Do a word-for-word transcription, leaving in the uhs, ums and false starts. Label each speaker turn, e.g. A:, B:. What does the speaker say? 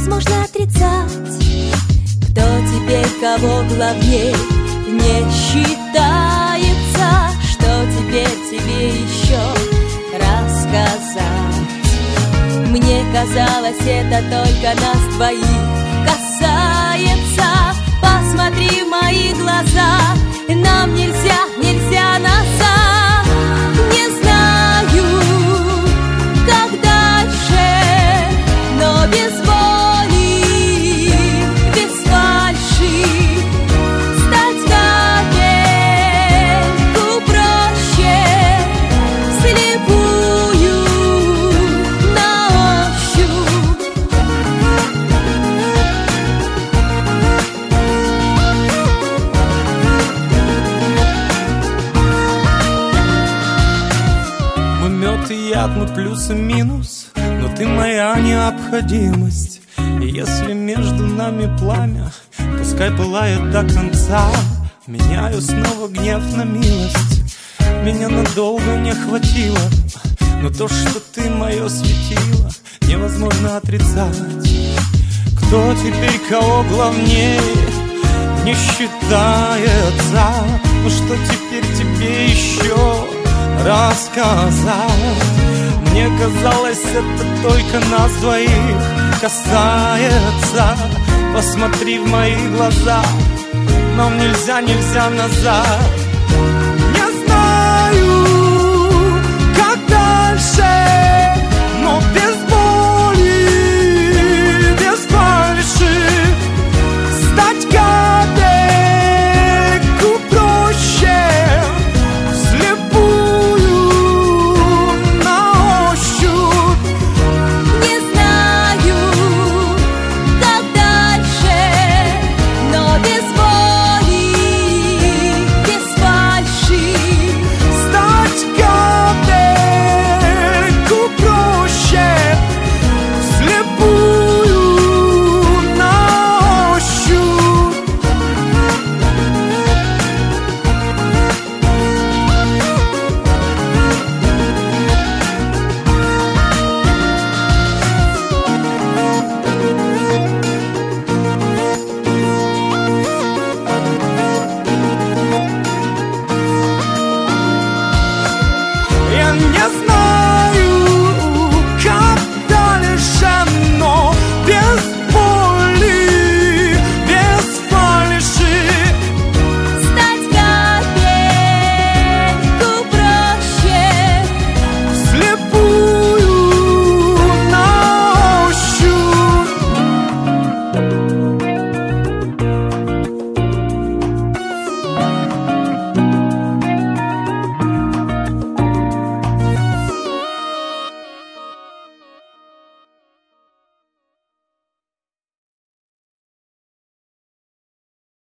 A: невозможно отрицать. Кто теперь кого главней, не считается. Что теперь тебе еще рассказать? Мне казалось, это только нас двоих касается. Посмотри в мои глаза, нам нельзя, нельзя назад. Не знаю, как дальше, но без боли, без фальши стать капельку проще, вслепую на ощупь.
B: Мы мед и яд, мы плюс и минус, но ты моя необходимость. И если между нами пламя, пускай пылает до конца. Меняю снова гнев на милость. Меня надолго не хватило, но то, что ты мое светило, невозможно отрицать. Кто теперь кого главнее, не считается. Ну что теперь тебе еще рассказать? Мне казалось, это только нас двоих касается. Посмотри в мои глаза, нам нельзя, нельзя назад. Не знаю, как дальше, но без боли, без фальши стать капельку проще, вслепую на ощупь.
A: Не знаю, как дальше, но без боли, без фальши
B: Стать капельку проще, вслепую на ощупь. Я не знаю,